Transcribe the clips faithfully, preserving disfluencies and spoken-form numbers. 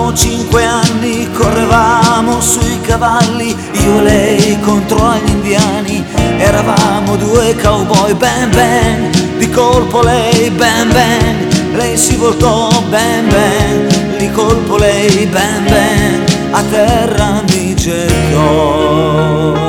Avevamo cinque anni, correvamo sui cavalli, io e lei contro agli indiani. Eravamo due cowboy, bang bang, di colpo lei, bang bang. Lei si voltò, bang bang, di colpo lei, bang bang, a terra mi gettò.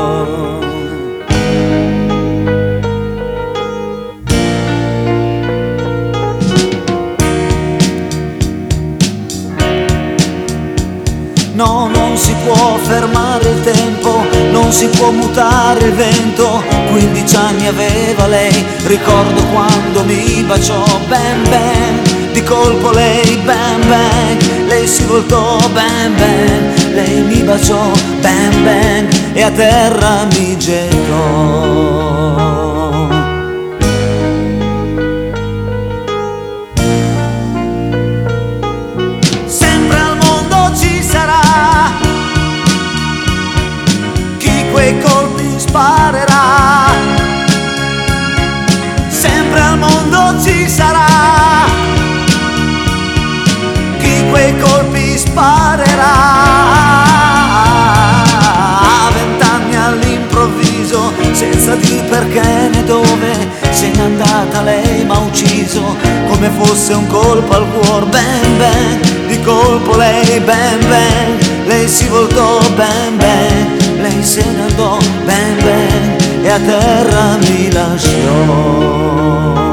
No, non si può fermare il tempo, non si può mutare il vento. Quindici anni aveva lei, ricordo quando mi baciò, bang bang, di colpo lei, bang bang. Lei si voltò, bang bang, lei mi baciò, bang bang, e a terra mi gettò. Quei colpi sparerà, sempre al mondo ci sarà chi quei colpi sparerà. A vent'anni all'improvviso, senza dir perché né dove, se n'è andata lei m'ha ucciso, come fosse un colpo al cuore, bang bang, di colpo lei, bang bang, lei si voltò, bang bang, lei se ne andò, bang bang, e a terra mi lasciò.